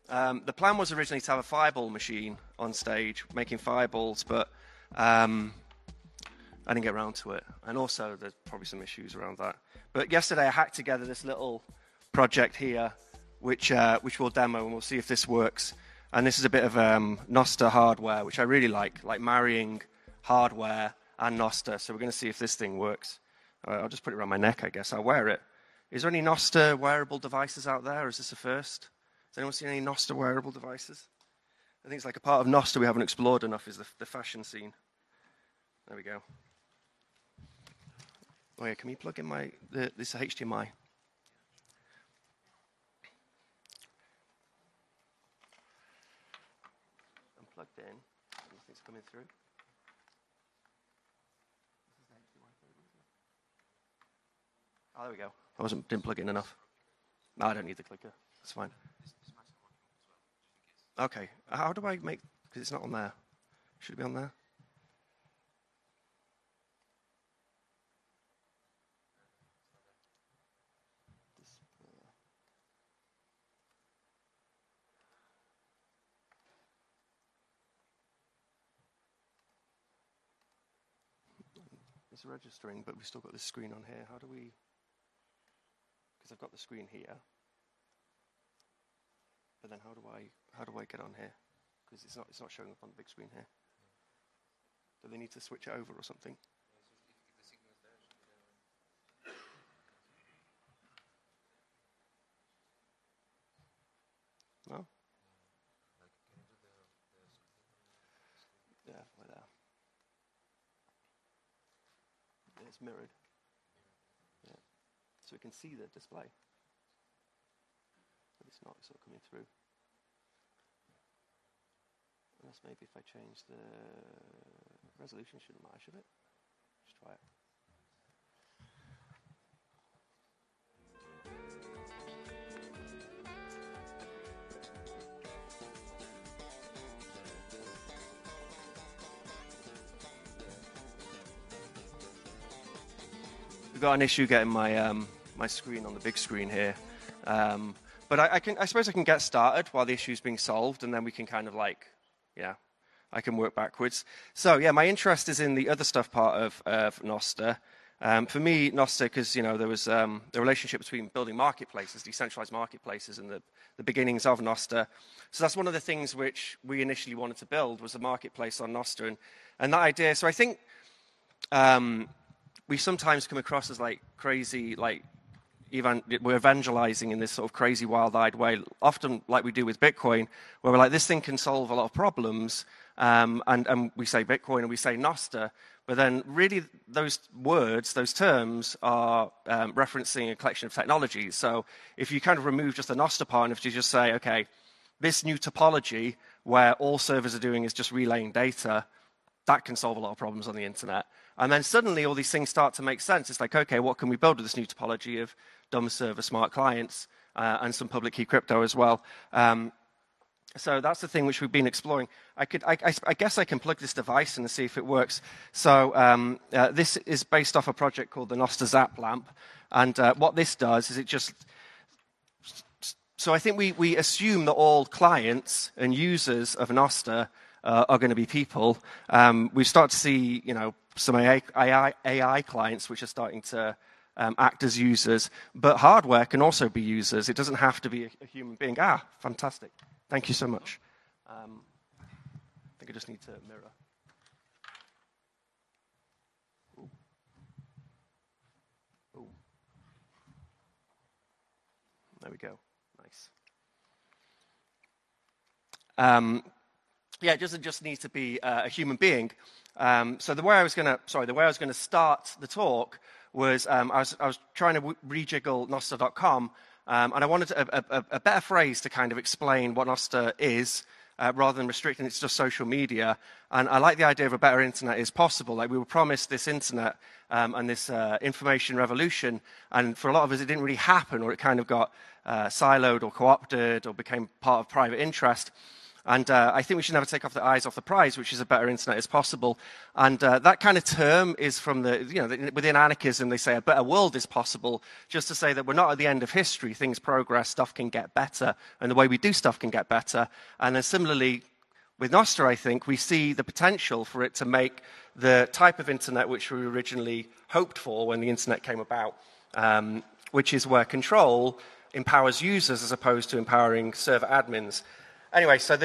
The plan was originally to have a fireball machine on stage making fireballs, but I didn't get around to it. And also, there's probably some issues around that. But yesterday, I hacked together this little project here, which we'll demo, and we'll see if this works. And this is a bit of Noster hardware, which I really like marrying hardware and Noster. So we're going to see if this thing works. I'll just put it around my neck, I guess. I'll wear it. Is there any Noster wearable devices out there, or is this a first? Has anyone seen any Noster wearable devices? I think it's like a part of Noster we haven't explored enough is the fashion scene. There we go. Oh yeah, can we plug in this HDMI? I'm plugged in. Nothing's coming through. Oh, there we go. Didn't plug in enough. No, I don't need the clicker. That's fine. Okay. How do I make... Because it's not on there. Should it be on there? It's registering, but we've still got this screen on here. How do we... Because I've got the screen here. But then how do I get on here? Because it's not showing up on the big screen here. Do they need to switch it over or something? No? Yeah, like that. Yeah, it's mirrored. Yeah. So we can see the display. But it's not coming through. Unless maybe if I change the resolution, shouldn't matter, should it? Just try it. We've got an issue getting my screen on the big screen here. But I suppose I can get started while the issue is being solved, and then we can kind of I can work backwards. So yeah, my interest is in the other stuff part of Noster. For me, Noster, because there was the relationship between building marketplaces, decentralized marketplaces, and the beginnings of Noster. So that's one of the things which we initially wanted to build was a marketplace on Noster, and that idea. So I think we sometimes come across as crazy, we're evangelizing in this sort of crazy, wild-eyed way, often like we do with Bitcoin, where we're like, this thing can solve a lot of problems, and we say Bitcoin and we say Noster, but then really those words, those terms are referencing a collection of technologies. So if you kind of remove just the Noster part, and if you just say, okay, this new topology where all servers are doing is just relaying data, that can solve a lot of problems on the internet. And then suddenly all these things start to make sense. It's like, okay, what can we build with this new topology of dumb server smart clients and some public key crypto as well? So that's the thing which we've been exploring. I guess I can plug this device in and see if it works. So this is based off a project called the Noster Zap Lamp. And what this does is it just... So I think we assume that all clients and users of Noster are going to be people. We start to see, some AI clients which are starting to act as users, but hardware can also be users. It doesn't have to be a human being. Fantastic. Thank you so much. I think I just need to mirror. Ooh. Ooh. There we go. Nice. Yeah, it doesn't just need to be a human being. So the way I was going to start the talk was I was trying to rejiggle Noster.com, and I wanted a better phrase to kind of explain what Noster is, rather than restricting it to just social media. And I like the idea of a better internet is possible. Like we were promised this internet and this information revolution, and for a lot of us it didn't really happen, or it kind of got siloed or co-opted or became part of private interest. And I think we should never take off the eyes off the prize, which is a better internet as possible. And that kind of term is from within anarchism, they say a better world is possible, just to say that we're not at the end of history. Things progress, stuff can get better, and the way we do stuff can get better. And then similarly, with Nostr, I think, we see the potential for it to make the type of internet which we originally hoped for when the internet came about, which is where control empowers users as opposed to empowering server admins. Anyway, so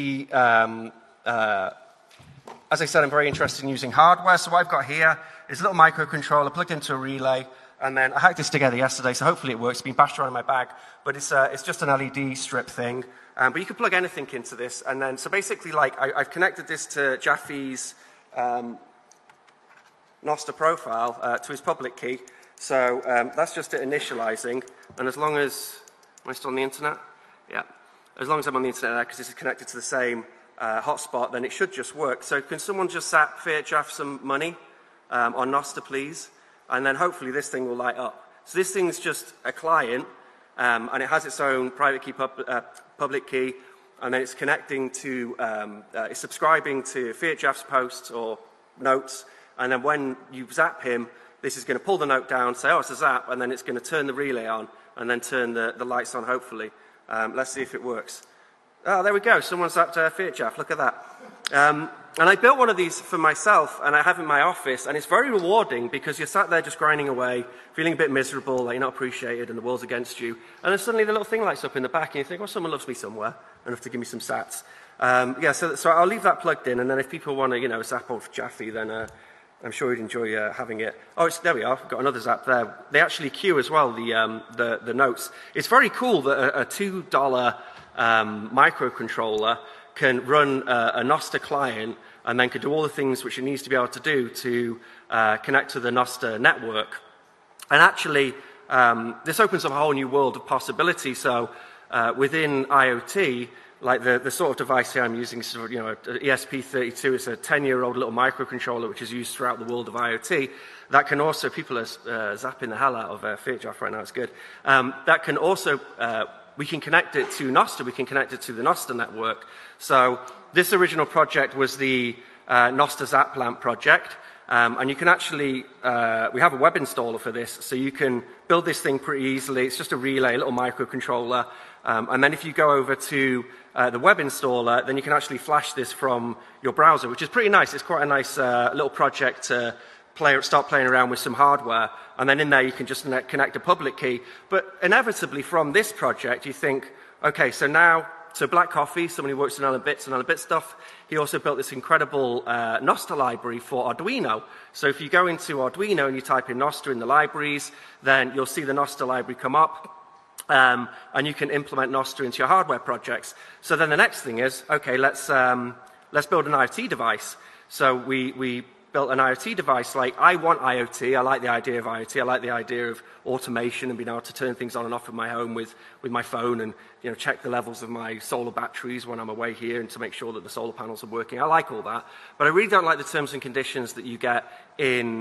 as I said, I'm very interested in using hardware. So what I've got here is a little microcontroller plugged into a relay, and then I hacked this together yesterday, so hopefully it works. It's been bashed around in my bag, but it's just an LED strip thing. But you can plug anything into this, and then so basically, like I've connected this to Jaffe's Nostr profile to his public key. So that's just it initializing, and as long as am I still on the internet? Yeah. As long as I'm on the internet there, because this is connected to the same hotspot, then it should just work. So can someone just zap Fiatjaf some money on Nostr, please? And then hopefully this thing will light up. So this thing's just a client, and it has its own private key, public key, and then it's connecting to, it's subscribing to Fiatjaf's posts or notes, and then when you zap him, this is going to pull the note down, say, oh, it's a zap, and then it's going to turn the relay on, and then turn the lights on, hopefully. Let's see if it works. Oh, there we go. Someone zapped Fiatjaf. Look at that. And I built one of these for myself, and I have it in my office, and it's very rewarding because you're sat there just grinding away, feeling a bit miserable, like you're not appreciated, and the world's against you. And then suddenly the little thing lights up in the back, and you think, well, someone loves me somewhere, enough to give me some sats. Yeah, so I'll leave that plugged in, and then if people want to, zap off Jaffe, then I'm sure you'd enjoy having it. Oh, there we are. I've got another zap there. They actually queue as well, the notes. It's very cool that a $2 microcontroller can run a Nostr client and then can do all the things which it needs to be able to do to connect to the Nostr network. And actually, this opens up a whole new world of possibility. So within IoT, like the sort of device here I'm using, sort of, an ESP32, it's a 10-year-old little microcontroller which is used throughout the world of IoT. That can also, people are zapping the hell out of Fiatjaf right now, it's good. That can also, we can connect it to Nostr, we can connect it to the Nostr network. So this original project was the Nostr Zap Lamp project. And you can actually, we have a web installer for this, so you can build this thing pretty easily. It's just a relay, a little microcontroller. And then if you go over to the web installer, then you can actually flash this from your browser, which is pretty nice. It's quite a nice little project to start playing around with some hardware. And then in there you can just connect a public key. But inevitably from this project, you think, okay, so Black Coffee, someone who works in Alan Bits and Alan Bits stuff, he also built this incredible Nostr library for Arduino. So if you go into Arduino and you type in Nostr in the libraries, then you'll see the Nostr library come up. And you can implement Nostr into your hardware projects. So then the next thing is, okay, let's build an IoT device. So we built an IoT device. Like, I want IoT. I like the idea of IoT. I like the idea of automation and being able to turn things on and off in my home with my phone and check the levels of my solar batteries when I'm away here and to make sure that the solar panels are working. I like all that. But I really don't like the terms and conditions that you get in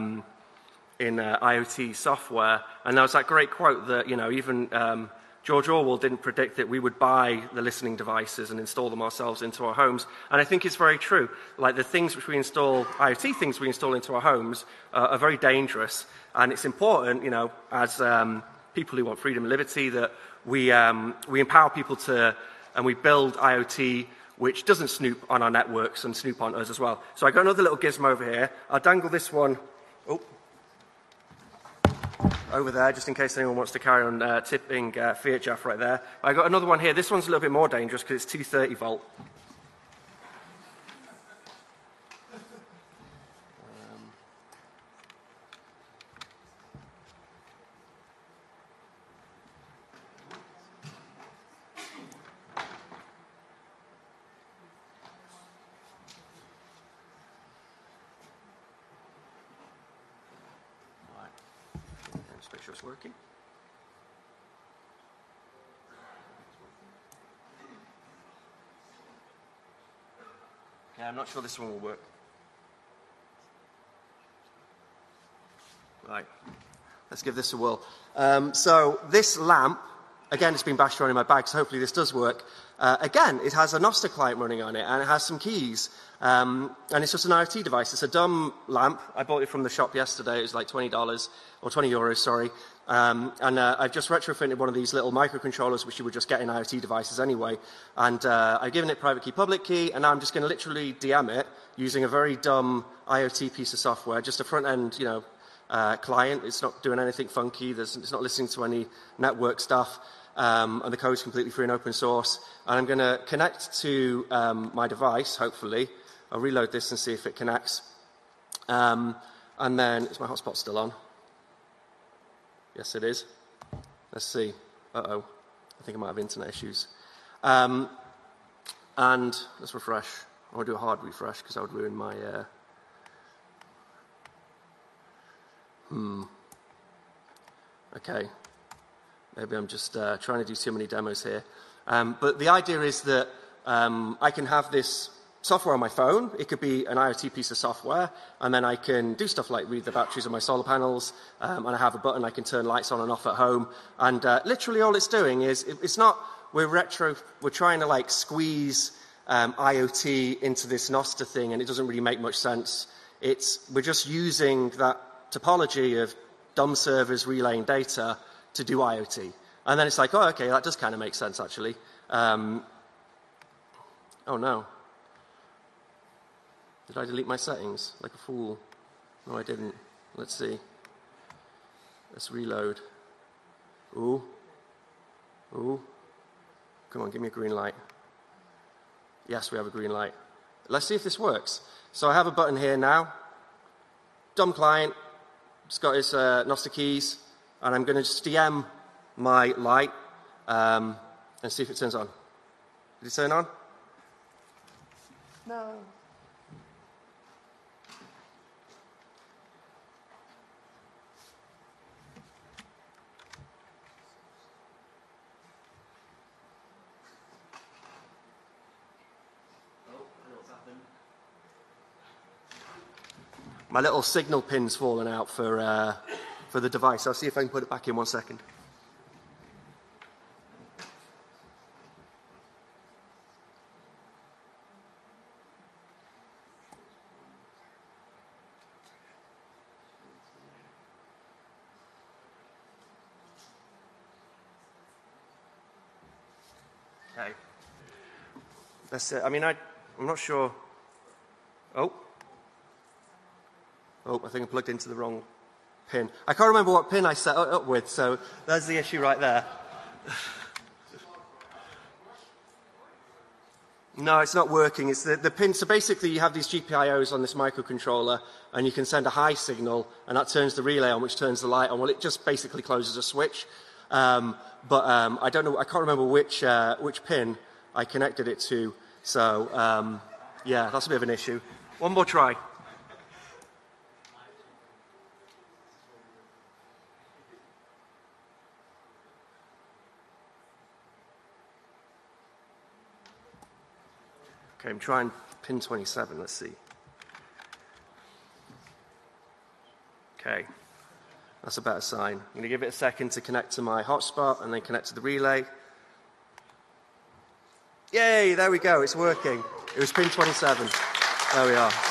IoT software. And there was that great quote that, even George Orwell didn't predict that we would buy the listening devices and install them ourselves into our homes. And I think it's very true. Like, the things which we install, IoT things we install into our homes are very dangerous. And it's important, as people who want freedom and liberty, that we empower people to, and we build IoT which doesn't snoop on our networks and snoop on us as well. So I got another little gizmo over here. I'll dangle this one over there, just in case anyone wants to carry on tipping Fiatjaf right there. I got another one here. This one's a little bit more dangerous because it's 230 volt. Let's make sure it's working. Yeah, I'm not sure this one will work. Right, let's give this a whirl. So this lamp again, it's been bashed around in my bag, so hopefully this does work. Again, it has a Nostr client running on it, and it has some keys. And it's just an IoT device. It's a dumb lamp. I bought it from the shop yesterday. It was like $20, or 20 euros, sorry. And I've just retrofitted one of these little microcontrollers, which you would just get in IoT devices anyway. And I've given it private key, public key, and now I'm just going to literally DM it using a very dumb IoT piece of software, just a front-end, client. It's not doing anything funky. It's not listening to any network stuff. And the code's completely free and open source. And I'm going to connect to my device, hopefully. I'll reload this and see if it connects. And then, is my hotspot still on? Yes, it is. Let's see. Uh-oh. I think I might have internet issues. And let's refresh. I want to do a hard refresh because I would ruin my... Okay. Maybe I'm just trying to do too many demos here. But the idea is that I can have this software on my phone. It could be an IoT piece of software, and then I can do stuff like read the batteries of my solar panels, and I have a button I can turn lights on and off at home. And literally all it's doing is, it's not, we're trying to like squeeze IoT into this Nostr thing, and it doesn't really make much sense. We're just using that topology of dumb servers relaying data to do IoT. And then it's like, oh, okay, that does kind of make sense, actually. Oh, no. Did I delete my settings like a fool? No, I didn't. Let's see. Let's reload. Ooh. Ooh. Come on, give me a green light. Yes, we have a green light. Let's see if this works. So I have a button here now. Dumb client. It's got its Nostr keys. And I'm going to just DM my light and see if it turns on. Did it turn on? No. My little signal pin's fallen out for the device. I'll see if I can put it back in 1 second. Okay. That's it. I mean, I'm not sure. Oh, I think I plugged into the wrong pin. I can't remember what pin I set it up with, so there's the issue right there. No, it's not working. It's the pin. So basically, you have these GPIOs on this microcontroller, and you can send a high signal, and that turns the relay on, which turns the light on. Well, it just basically closes a switch. I don't know. I can't remember which pin I connected it to. So yeah, that's a bit of an issue. One more try. Okay, I'm trying pin 27, let's see. Okay, that's a better sign. I'm going to give it a second to connect to my hotspot and then connect to the relay. Yay, there we go, it's working. It was pin 27. There we are.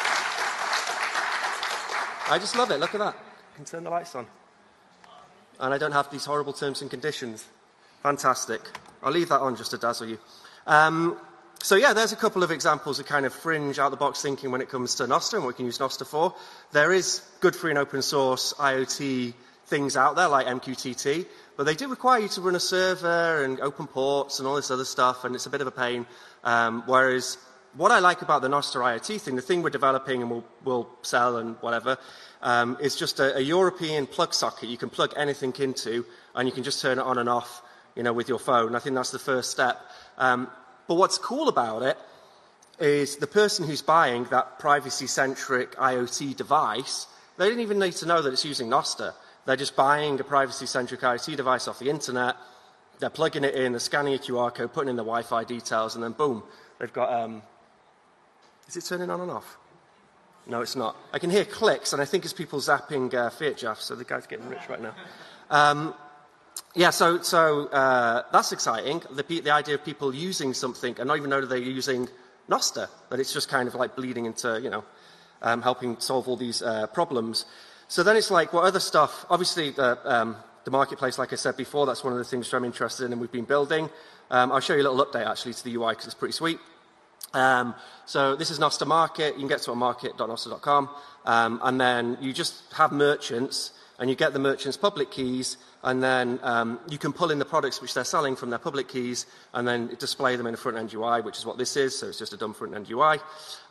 I just love it, look at that. I can turn the lights on. And I don't have these horrible terms and conditions. Fantastic. I'll leave that on just to dazzle you. So yeah, there's a couple of examples of kind of fringe out-the-box thinking when it comes to Nostr and what we can use Nostr for. There is good free and open source IoT things out there like MQTT, but they do require you to run a server and open ports and all this other stuff, and it's a bit of a pain. Whereas what I like about the Nostr IoT thing, the thing we're developing and we'll sell and whatever, is just a European plug socket you can plug anything into, and you can just turn it on and off, with your phone. I think that's the first step. But what's cool about it is the person who's buying that privacy-centric IoT device, they don't even need to know that it's using Nostr. They're just buying a privacy-centric IoT device off the internet, they're plugging it in, they're scanning a QR code, putting in the Wi-Fi details, and then boom, they've got... Is it turning on and off? No, it's not. I can hear clicks, and I think it's people zapping Fiat Jaff, so the guy's getting rich right now. yeah, so that's exciting. The idea of people using something and not even know that they're using Nostr, that it's just kind of like bleeding into, you know, helping solve all these problems. So then it's like, what other stuff? Obviously, the marketplace, like I said before, that's one of the things which I'm interested in and we've been building. I'll show you a little update, actually, to the UI because it's pretty sweet. So this is Nostr Market. You can get to it on market.nostr.com. And then you just have merchants, and you get the merchants' public keys, and then you can pull in the products which they're selling from their public keys, and then display them in a front-end UI, which is what this is. So it's just a dumb front-end UI.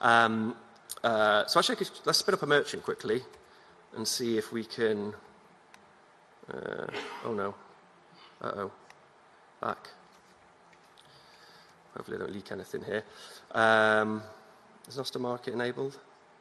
So actually, let's spin up a merchant quickly and see if we can. Oh no. Uh-oh. Back. Hopefully I don't leak anything here. Is Nostr Market enabled?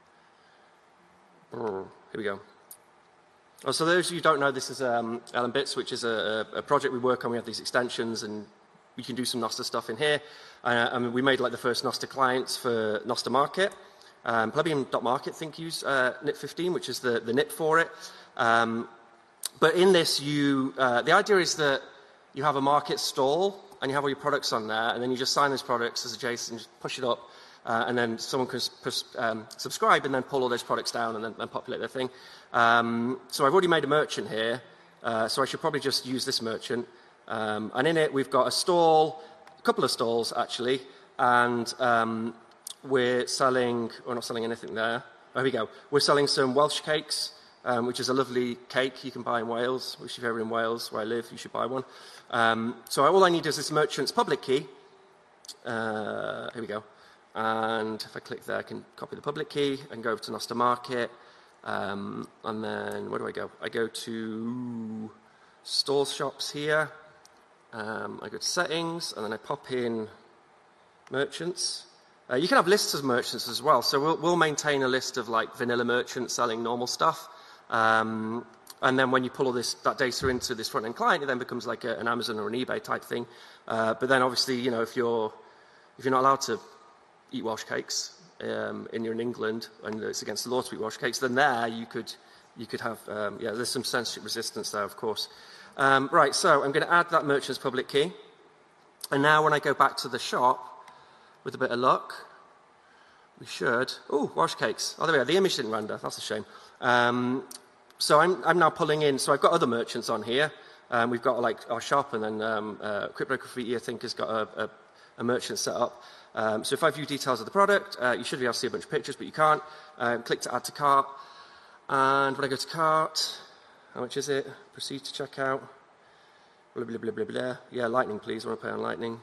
Here we go. Oh, so those of you who don't know, this is LMBits, which is a project we work on. We have these extensions, and we can do some Nostr stuff in here. I mean, we made like the first Nostr clients for Nostr Market. Plebeian.market, I think, used NIP15, which is the NIP for it. But in this, the idea is that you have a market stall, and you have all your products on there, and then you just sign those products as a JSON, and just push it up, and then someone can subscribe and then pull all those products down and then populate their thing. So I've already made a merchant here, so I should probably just use this merchant. And in it, we've got a stall, a couple of stalls, actually, and we're not selling anything there. There we go. We're selling some Welsh cakes, which is a lovely cake you can buy in Wales, which if you're ever in Wales, where I live, you should buy one. So all I need is this merchant's public key. Here we go. And if I click there, I can copy the public key and go over to Nostr Market. And then where do I go? I go to Stall Shops here. I go to Settings, and then I pop in Merchants. You can have lists of merchants as well. So we'll maintain a list of like vanilla merchants selling normal stuff. And then when you pull all that data into this front-end client, it then becomes like an Amazon or an eBay type thing. But then obviously, you know, if you're not allowed to eat Welsh cakes, and you're in England and it's against the law to eat Welsh cakes, then there you could have, there's some censorship resistance there, of course. Right, so I'm going to add that merchant's public key. And now when I go back to the shop, with a bit of luck, we should. Oh, Welsh cakes. Oh, there we are. The image didn't render. That's a shame. So I'm now pulling in. So I've got other merchants on here. We've got like our shop, and then Crypto Graffiti, I think, has got a merchant set up. So if I view details of the product, you should be able to see a bunch of pictures, but you can't. Click to add to cart. And when I go to cart, how much is it? Proceed to checkout. Blah, blah, blah, blah, blah. Yeah, Lightning, please. I want to pay on Lightning.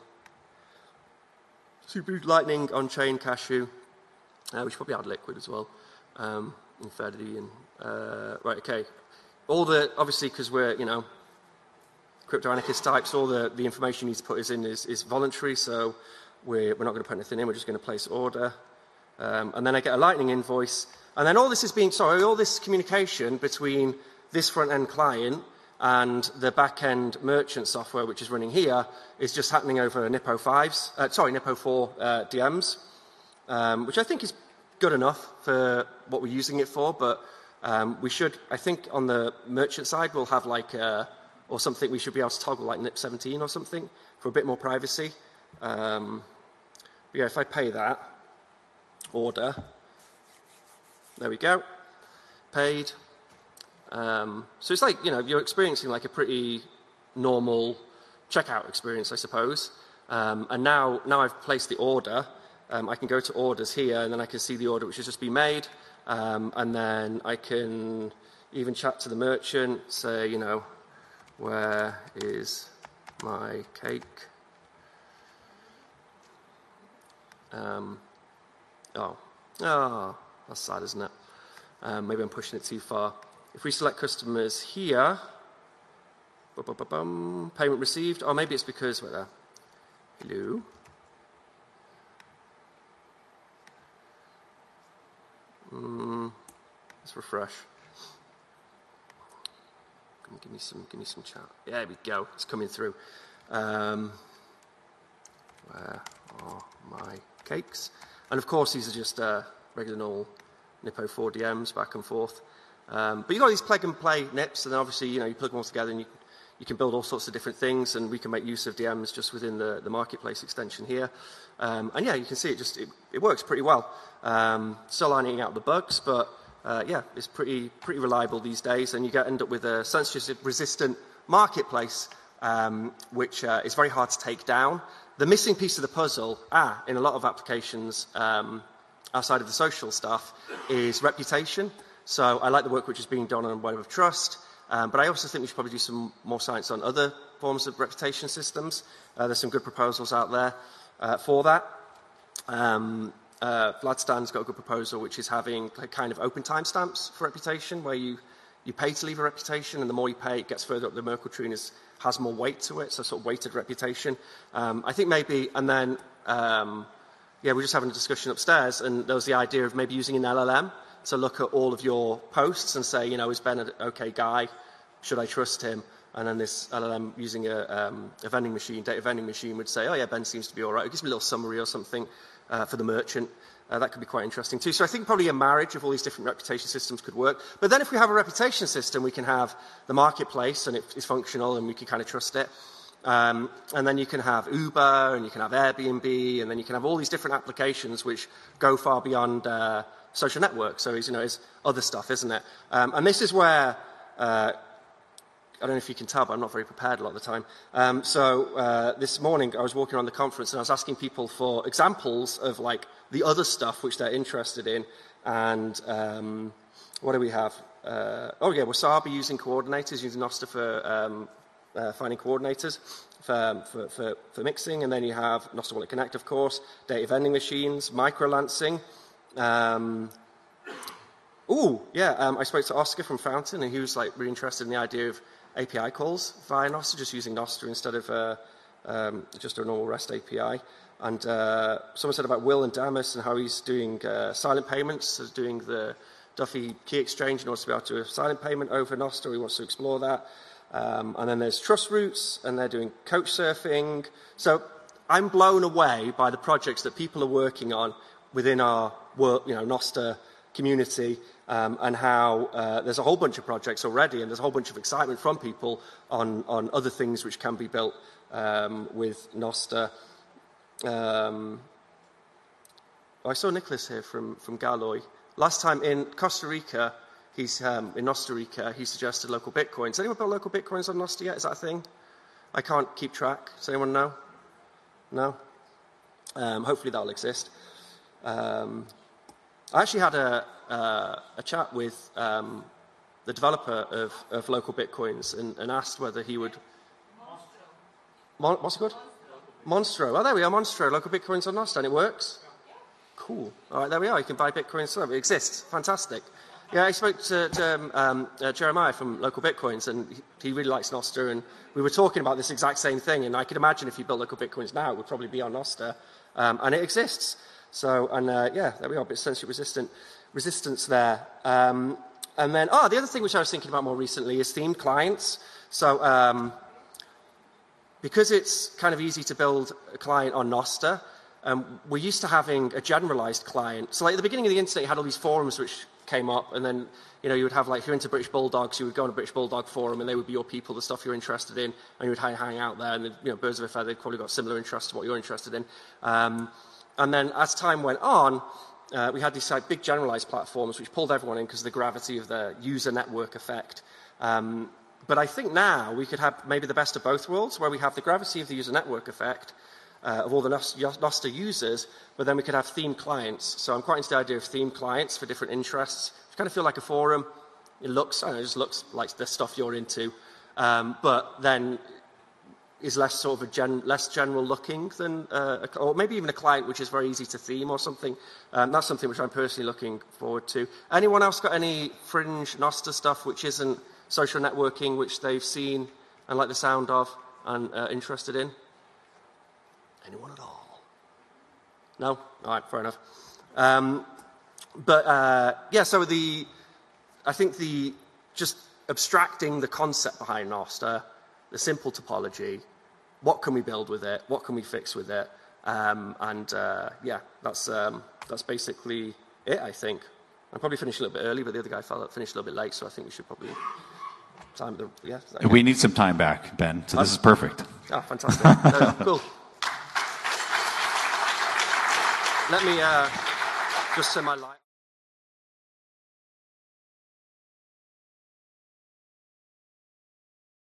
Super Lightning, on-chain, Cashew. We should probably add Liquid as well. Infinity and right, okay. All the, obviously, because we're, you know, crypto anarchist types, all the information you need to put is voluntary, so we're not going to put anything in, we're just going to place order. And then I get a Lightning invoice. And then all this communication between this front-end client and the back-end merchant software, which is running here, is just happening over NIPO 4 DMs, which I think is good enough for what we're using it for, but we should, I think on the merchant side, we'll have like, or something, we should be able to toggle like NIP17 or something for a bit more privacy. But yeah, if I pay that, order, there we go, paid. So it's like, you know, you're experiencing like a pretty normal checkout experience, I suppose. And now I've placed the order, I can go to orders here, and then I can see the order which has just been made. And then I can even chat to the merchant, say, you know, where is my cake? That's sad, isn't it? Maybe I'm pushing it too far. If we select customers here, payment received, or maybe it's because, wait there, hello. Let's refresh. Give me some chat. Yeah, there we go. It's coming through. Where are my cakes? And of course, these are just regular normal NIPO 4 DMs back and forth. But you've got these plug and play NIPs, and then obviously, you know, you plug them all together and you you can build all sorts of different things, and we can make use of DMs just within the marketplace extension here. And yeah, you can see it works pretty well. Still ironing out the bugs, but yeah, it's pretty reliable these days, and you end up with a censorship-resistant marketplace, which is very hard to take down. The missing piece of the puzzle, in a lot of applications outside of the social stuff, is reputation. So I like the work which is being done on Web of Trust, but I also think we should probably do some more science on other forms of reputation systems. There's some good proposals out there for that. Vladstan's got a good proposal which is having kind of open timestamps for reputation, where you pay to leave a reputation, and the more you pay, it gets further up the Merkle tree and has more weight to it, so sort of weighted reputation. I think maybe, and then, yeah, we're just having a discussion upstairs, and there was the idea of maybe using an LLM to look at all of your posts and say, you know, is Ben an okay guy? Should I trust him? And then this LLM using a vending machine, data vending machine, would say, oh yeah, Ben seems to be all right. It gives me a little summary or something for the merchant. That could be quite interesting too. So I think probably a marriage of all these different reputation systems could work. But then if we have a reputation system, we can have the marketplace, and it's functional, and we can kind of trust it. And then you can have Uber, and you can have Airbnb, and then you can have all these different applications which go far beyond social networks. So it's other stuff, isn't it? And this is where, I don't know if you can tell, but I'm not very prepared a lot of the time. So this morning I was walking around the conference and I was asking people for examples of like the other stuff which they're interested in. And what do we have? Oh yeah, Wasabi using coordinators, using Nostr for finding coordinators for mixing. And then you have Nostr Wallet Connect, of course, data vending machines, microlancing. I spoke to Oscar from Fountain, and he was like really interested in the idea of API calls via Nostr, just using Nostr instead of just a normal REST API. And someone said about Will and Damus and how he's doing silent payments, so doing the Duffy key exchange in order to be able to do a silent payment over Nostr. He wants to explore that. And then there's Trust Roots, and they're doing coach surfing. So I'm blown away by the projects that people are working on within our work, Nostr community, and how there's a whole bunch of projects already, and there's a whole bunch of excitement from people on other things which can be built with Nostr. I saw Nicholas here from Galloy. Last time in Costa Rica, he's in Nostr Rica, he suggested local Bitcoins. Has anyone built local Bitcoins on Nostr yet? Is that a thing? I can't keep track. Does anyone know? No? Hopefully that'll exist. I actually had a chat with the developer of local Bitcoins and asked whether he would... What's it called? Monstro. Oh, there we are, Monstro. Local Bitcoins on Nostr, and it works? Cool. All right, there we are. You can buy Bitcoins. It exists. Fantastic. Yeah, I spoke to Jeremiah from Local Bitcoins, and he really likes Nostr, and we were talking about this exact same thing, and I could imagine if you built Local Bitcoins now, it would probably be on Nostr, and it exists. So, and yeah, there we are, a bit censorship resistance there. And then, the other thing which I was thinking about more recently is themed clients. So, because it's kind of easy to build a client on Nostr, we're used to having a generalized client. So like at the beginning of the internet, you had all these forums which came up, and then you would have, like, if you're into British Bulldogs, you would go on a British Bulldog forum, and they would be your people, the stuff you're interested in, and you would hang out there, and birds of a feather, they've probably got similar interests to what you're interested in. And then as time went on, we had these big generalized platforms which pulled everyone in because of the gravity of the user network effect. But I think now we could have maybe the best of both worlds, where we have the gravity of the user network effect of all the Nostr users, but then we could have themed clients. So I'm quite into the idea of themed clients for different interests. You kind of feel like a forum. It looks, it just looks like the stuff you're into, but then is less sort of less general looking than, or maybe even a client which is very easy to theme or something. That's something which I'm personally looking forward to. Anyone else got any fringe Nostr stuff which isn't social networking, which they've seen and like the sound of and interested in? Anyone at all? No? All right, fair enough. Yeah, so I think just abstracting the concept behind Nostr, the simple topology, what can we build with it, what can we fix with it, yeah, that's basically it, I think. I'm probably finishing a little bit early, but the other guy finished a little bit late, so I think we should probably time. Yeah, okay. We need some time back, Ben, so this is perfect. Oh, fantastic. No, cool. Let me just turn my light.